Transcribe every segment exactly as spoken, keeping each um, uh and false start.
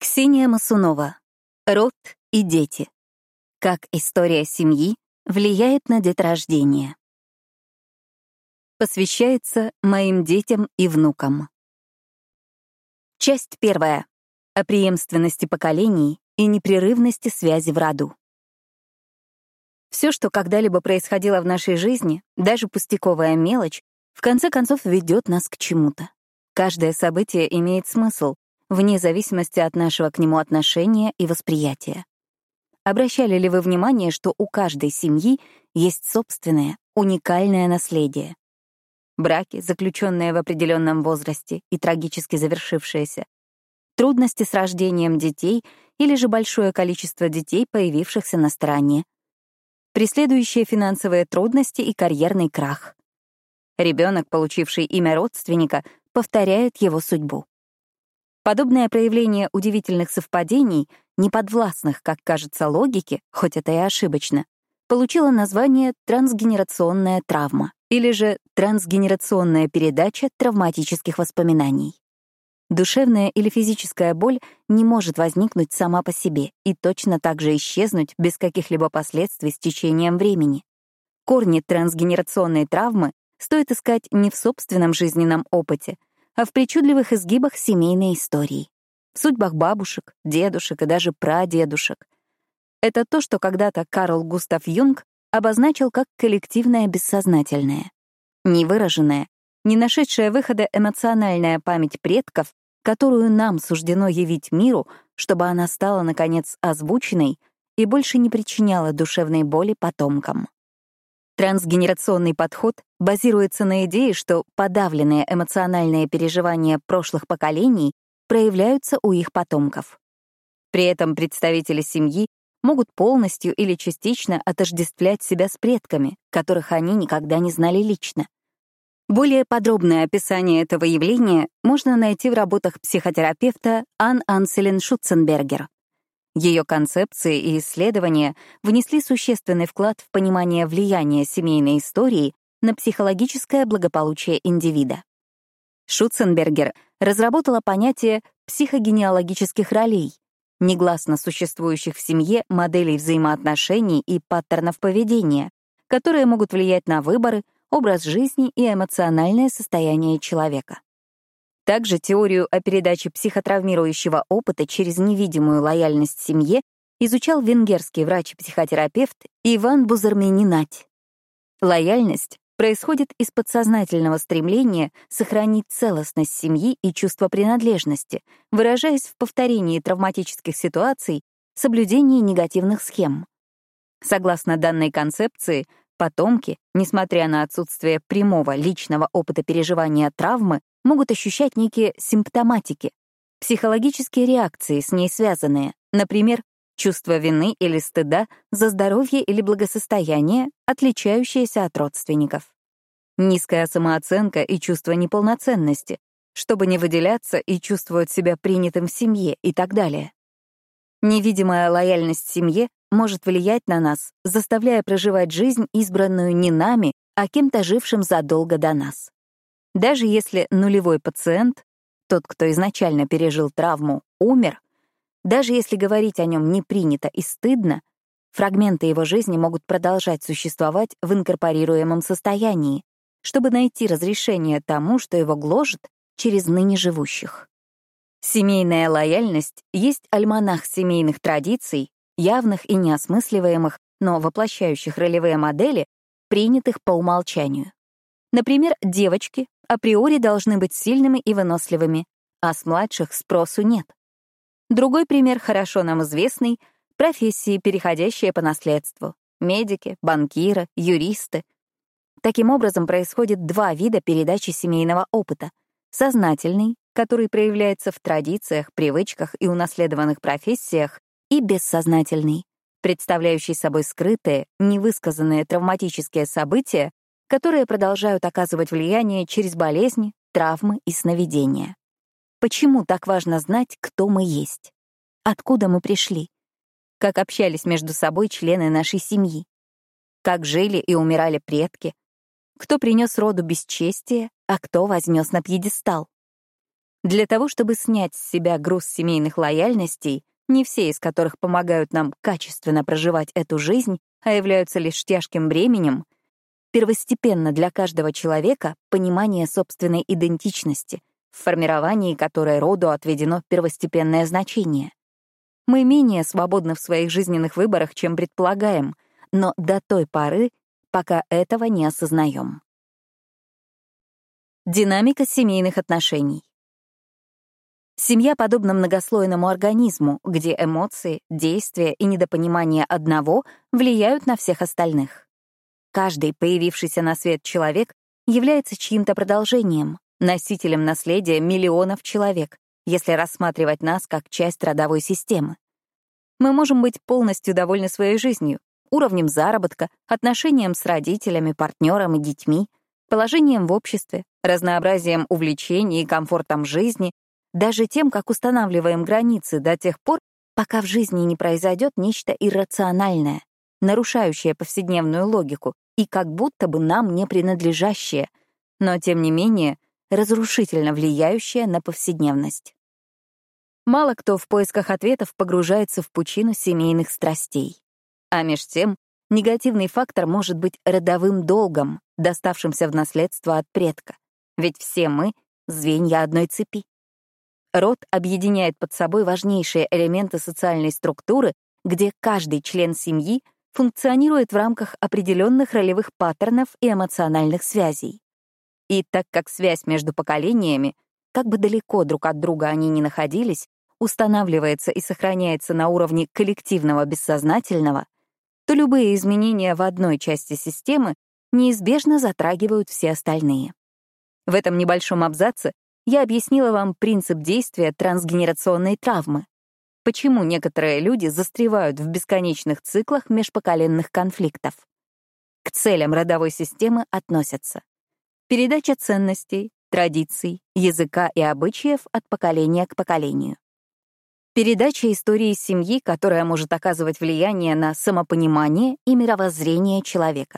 Ксения Масунова. Род и дети. Как история семьи влияет на деторождение. Посвящается моим детям и внукам. Часть первая. О преемственности поколений и непрерывности связи в роду. Все, что когда-либо происходило в нашей жизни, даже пустяковая мелочь, в конце концов ведет нас к чему-то. Каждое событие имеет смысл, вне зависимости от нашего к нему отношения и восприятия. Обращали ли вы внимание, что у каждой семьи есть собственное, уникальное наследие? Браки, заключенные в определенном возрасте и трагически завершившиеся, трудности с рождением детей или же большое количество детей, появившихся на стороне, преследующие финансовые трудности и карьерный крах. Ребенок, получивший имя родственника, повторяет его судьбу. Подобное проявление удивительных совпадений, неподвластных, как кажется, логике, хоть это и ошибочно, получило название трансгенерационная травма или же трансгенерационная передача травматических воспоминаний. Душевная или физическая боль не может возникнуть сама по себе и точно так же исчезнуть без каких-либо последствий с течением времени. Корни трансгенерационной травмы стоит искать не в собственном жизненном опыте, а в причудливых изгибах семейной истории, в судьбах бабушек, дедушек и даже прадедушек. Это то, что когда-то Карл Густав Юнг обозначил как коллективное бессознательное. Невыраженная, не нашедшая выхода эмоциональная память предков, которую нам суждено явить миру, чтобы она стала, наконец, озвученной и больше не причиняла душевной боли потомкам. Трансгенерационный подход базируется на идее, что подавленные эмоциональные переживания прошлых поколений проявляются у их потомков. При этом представители семьи могут полностью или частично отождествлять себя с предками, которых они никогда не знали лично. Более подробное описание этого явления можно найти в работах психотерапевта Ан Анселин Шутценбергер. Ее концепции и исследования внесли существенный вклад в понимание влияния семейной истории на психологическое благополучие индивида. Шутценбергер разработала понятие психогенеалогических ролей, негласно существующих в семье моделей взаимоотношений и паттернов поведения, которые могут влиять на выборы, образ жизни и эмоциональное состояние человека. Также теорию о передаче психотравмирующего опыта через невидимую лояльность семье изучал венгерский врач-психотерапевт Иван Бузермени-Нать. Лояльность происходит из подсознательного стремления сохранить целостность семьи и чувство принадлежности, выражаясь в повторении травматических ситуаций, соблюдении негативных схем. Согласно данной концепции, потомки, несмотря на отсутствие прямого личного опыта переживания травмы, могут ощущать некие симптоматики, психологические реакции, с ней связанные, например, чувство вины или стыда за здоровье или благосостояние, отличающиеся от родственников. Низкая самооценка и чувство неполноценности, чтобы не выделяться и чувствовать себя принятым в семье и так далее. Невидимая лояльность семье может влиять на нас, заставляя проживать жизнь, избранную не нами, а кем-то жившим задолго до нас. Даже если нулевой пациент, тот, кто изначально пережил травму, умер, даже если говорить о нем не принято и стыдно, фрагменты его жизни могут продолжать существовать в инкорпорируемом состоянии, чтобы найти разрешение тому, что его гложет, через ныне живущих. Семейная лояльность есть альманах семейных традиций, явных и неосмысливаемых, но воплощающих ролевые модели, принятых по умолчанию. Например, девочки априори должны быть сильными и выносливыми, а с младших спросу нет. Другой пример, хорошо нам известный — профессии, переходящие по наследству — медики, банкиры, юристы. Таким образом, происходит два вида передачи семейного опыта — сознательный, который проявляется в традициях, привычках и унаследованных профессиях, и бессознательный, представляющий собой скрытые, невысказанные травматические события, которые продолжают оказывать влияние через болезни, травмы и сновидения. Почему так важно знать, кто мы есть? Откуда мы пришли? Как общались между собой члены нашей семьи? Как жили и умирали предки? Кто принес роду бесчестие, а кто вознес на пьедестал? Для того, чтобы снять с себя груз семейных лояльностей, не все из которых помогают нам качественно проживать эту жизнь, а являются лишь тяжким бременем, первостепенно для каждого человека понимание собственной идентичности, в формировании которой роду отведено первостепенное значение. Мы менее свободны в своих жизненных выборах, чем предполагаем, но до той поры, пока этого не осознаем. Динамика семейных отношений. Семья подобна многослойному организму, где эмоции, действия и недопонимание одного влияют на всех остальных. Каждый появившийся на свет человек является чьим-то продолжением, носителем наследия миллионов человек, если рассматривать нас как часть родовой системы. Мы можем быть полностью довольны своей жизнью, уровнем заработка, отношением с родителями, партнером и детьми, положением в обществе, разнообразием увлечений и комфортом жизни, даже тем, как устанавливаем границы до тех пор, пока в жизни не произойдет нечто иррациональное, нарушающее повседневную логику и как будто бы нам не принадлежащее, но, тем не менее, разрушительно влияющее на повседневность. Мало кто в поисках ответов погружается в пучину семейных страстей. А меж тем, негативный фактор может быть родовым долгом, доставшимся в наследство от предка. Ведь все мы — звенья одной цепи. Род объединяет под собой важнейшие элементы социальной структуры, где каждый член семьи функционирует в рамках определенных ролевых паттернов и эмоциональных связей. И так как связь между поколениями, как бы далеко друг от друга они ни находились, устанавливается и сохраняется на уровне коллективного бессознательного, то любые изменения в одной части системы неизбежно затрагивают все остальные. В этом небольшом абзаце я объяснила вам принцип действия трансгенерационной травмы. Почему некоторые люди застревают в бесконечных циклах межпоколенных конфликтов. К целям родовой системы относятся передача ценностей, традиций, языка и обычаев от поколения к поколению, передача истории семьи, которая может оказывать влияние на самопонимание и мировоззрение человека,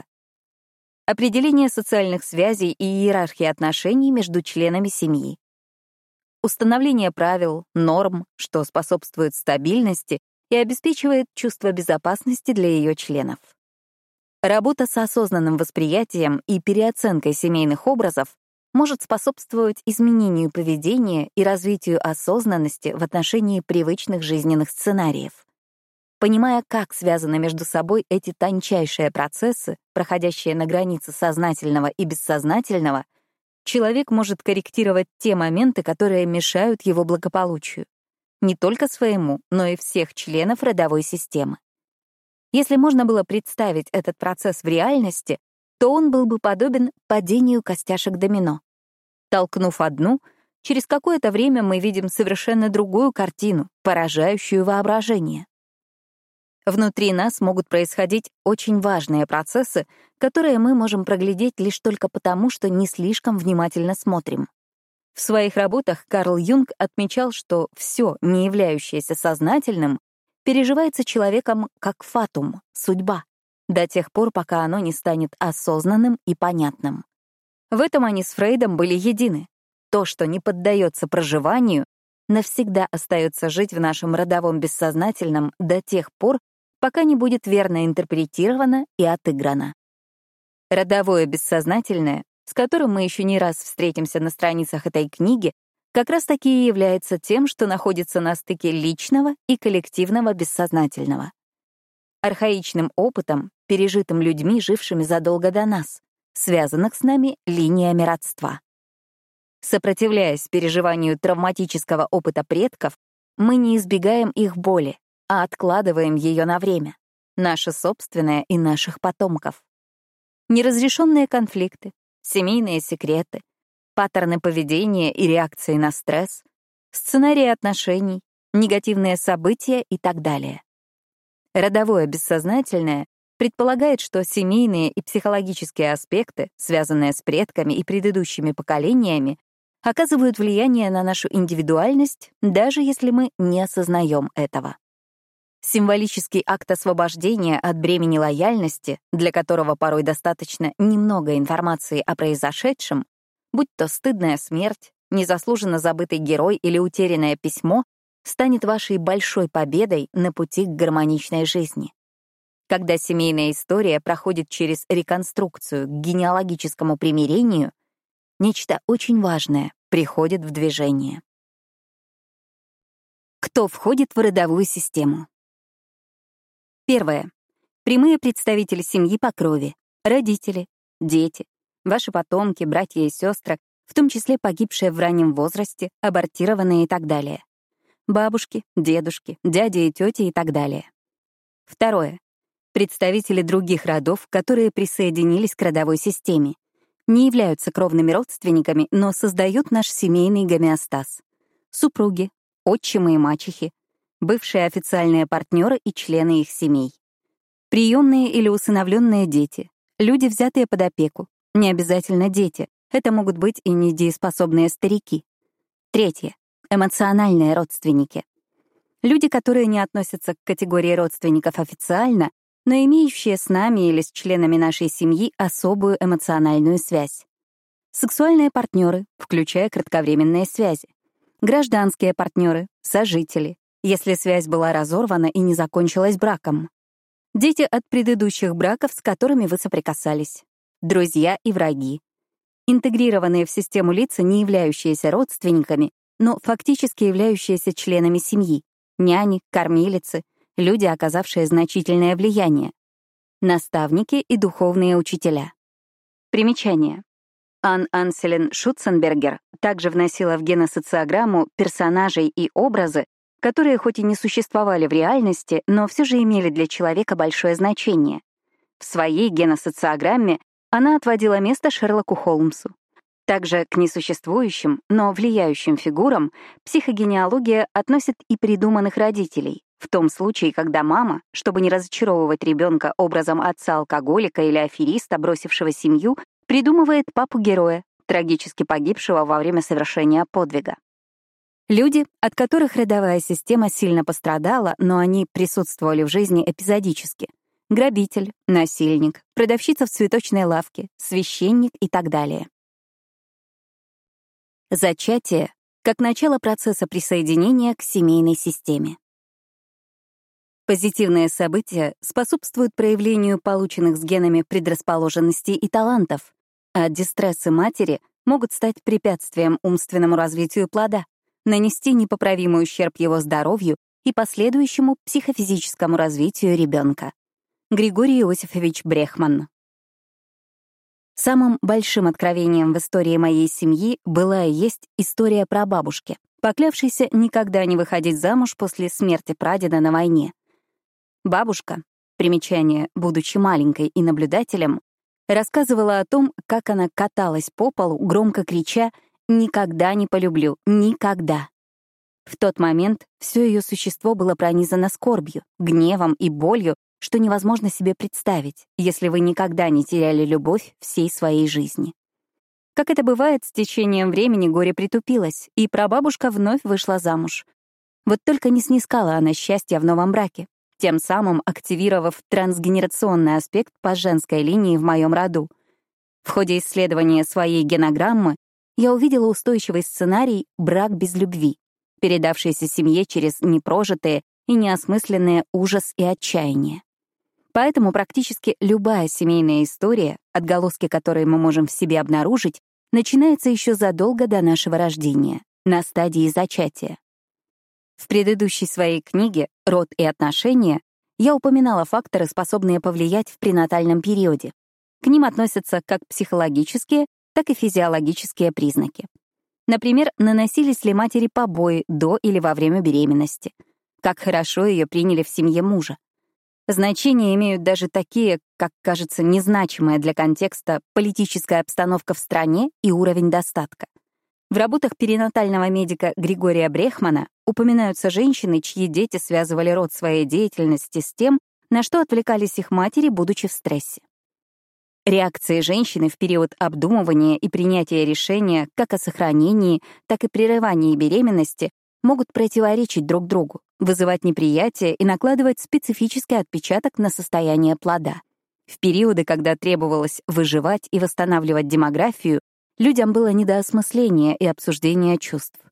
определение социальных связей и иерархии отношений между членами семьи, установление правил, норм, что способствует стабильности и обеспечивает чувство безопасности для ее членов. Работа с осознанным восприятием и переоценкой семейных образов может способствовать изменению поведения и развитию осознанности в отношении привычных жизненных сценариев. Понимая, как связаны между собой эти тончайшие процессы, проходящие на границе сознательного и бессознательного, человек может корректировать те моменты, которые мешают его благополучию. Не только своему, но и всех членов родовой системы. Если можно было представить этот процесс в реальности, то он был бы подобен падению костяшек домино. Толкнув одну, через какое-то время мы видим совершенно другую картину, поражающую воображение. Внутри нас могут происходить очень важные процессы, которые мы можем проглядеть лишь только потому, что не слишком внимательно смотрим. В своих работах Карл Юнг отмечал, что все, не являющееся сознательным, переживается человеком как фатум, судьба, до тех пор, пока оно не станет осознанным и понятным. В этом они с Фрейдом были едины. То, что не поддается проживанию, навсегда остается жить в нашем родовом бессознательном до тех пор, пока не будет верно интерпретировано и отыграно. Родовое бессознательное, с которым мы еще не раз встретимся на страницах этой книги, как раз-таки и является тем, что находится на стыке личного и коллективного бессознательного. Архаичным опытом, пережитым людьми, жившими задолго до нас, связанных с нами линиями родства. Сопротивляясь переживанию травматического опыта предков, мы не избегаем их боли, а откладываем ее на время, наше собственное и наших потомков. Неразрешенные конфликты, семейные секреты, паттерны поведения и реакции на стресс, сценарии отношений, негативные события и так далее. Родовое бессознательное предполагает, что семейные и психологические аспекты, связанные с предками и предыдущими поколениями, оказывают влияние на нашу индивидуальность, даже если мы не осознаем этого. Символический акт освобождения от бремени лояльности, для которого порой достаточно немного информации о произошедшем, будь то стыдная смерть, незаслуженно забытый герой или утерянное письмо станет вашей большой победой на пути к гармоничной жизни. Когда семейная история проходит через реконструкцию к генеалогическому примирению, нечто очень важное приходит в движение. Кто входит в родовую систему? Первое. Прямые представители семьи по крови, родители, дети, ваши потомки, братья и сестры, в том числе погибшие в раннем возрасте, абортированные и так далее. Бабушки, дедушки, дяди и тети и так далее. Второе. Представители других родов, которые присоединились к родовой системе, не являются кровными родственниками, но создают наш семейный гомеостаз. Супруги, отчимы и мачехи, бывшие официальные партнеры и члены их семей. Приемные или усыновленные дети, люди, взятые под опеку, не обязательно дети, это могут быть и недееспособные старики. Третье. Эмоциональные родственники. Люди, которые не относятся к категории родственников официально, но имеющие с нами или с членами нашей семьи особую эмоциональную связь. Сексуальные партнеры, включая кратковременные связи. Гражданские партнеры, сожители, если связь была разорвана и не закончилась браком. Дети от предыдущих браков, с которыми вы соприкасались. Друзья и враги. Интегрированные в систему лица, не являющиеся родственниками, но фактически являющиеся членами семьи. Няни, кормилицы, люди, оказавшие значительное влияние. Наставники и духовные учителя. Примечание. Ан Анселен Шутценбергер также вносила в геносоциограмму персонажей и образы, которые хоть и не существовали в реальности, но все же имели для человека большое значение. В своей геносоциограмме она отводила место Шерлоку Холмсу. Также к несуществующим, но влияющим фигурам психогенеалогия относит и придуманных родителей, в том случае, когда мама, чтобы не разочаровывать ребенка образом отца-алкоголика или афериста, бросившего семью, придумывает папу-героя, трагически погибшего во время совершения подвига. Люди, от которых родовая система сильно пострадала, но они присутствовали в жизни эпизодически. Грабитель, насильник, продавщица в цветочной лавке, священник и так далее. Зачатие как начало процесса присоединения к семейной системе. Позитивные события способствуют проявлению полученных с генами предрасположенностей и талантов, а дистрессы матери могут стать препятствием умственному развитию плода, нанести непоправимый ущерб его здоровью и последующему психофизическому развитию ребенка. Григорий Иосифович Брехман. Самым большим откровением в истории моей семьи была и есть история про бабушки, поклявшейся никогда не выходить замуж после смерти прадеда на войне. Бабушка, примечание, будучи маленькой и наблюдателем, рассказывала о том, как она каталась по полу, громко крича «Никогда не полюблю, никогда». В тот момент все ее существо было пронизано скорбью, гневом и болью, что невозможно себе представить, если вы никогда не теряли любовь всей своей жизни. Как это бывает, с течением времени горе притупилось, и прабабушка вновь вышла замуж. Вот только не снискала она счастья в новом браке, тем самым активировав трансгенерационный аспект по женской линии в моем роду. В ходе исследования своей генограммы я увидела устойчивый сценарий «брак без любви», передавшийся семье через непрожитые и неосмысленные ужас и отчаяние. Поэтому практически любая семейная история, отголоски которой мы можем в себе обнаружить, начинается еще задолго до нашего рождения, на стадии зачатия. В предыдущей своей книге «Род и отношения» я упоминала факторы, способные повлиять в пренатальном периоде. К ним относятся как психологические, так и физиологические признаки. Например, наносились ли матери побои до или во время беременности, как хорошо ее приняли в семье мужа. Значение имеют даже такие, как кажется, незначимая для контекста политическая обстановка в стране и уровень достатка. В работах перинатального медика Григория Брехмана упоминаются женщины, чьи дети связывали род своей деятельности с тем, на что отвлекались их матери, будучи в стрессе. Реакции женщины в период обдумывания и принятия решения как о сохранении, так и прерывании беременности могут противоречить друг другу, вызывать неприятие и накладывать специфический отпечаток на состояние плода. В периоды, когда требовалось выживать и восстанавливать демографию, Людям было не до осмысления и обсуждения чувств.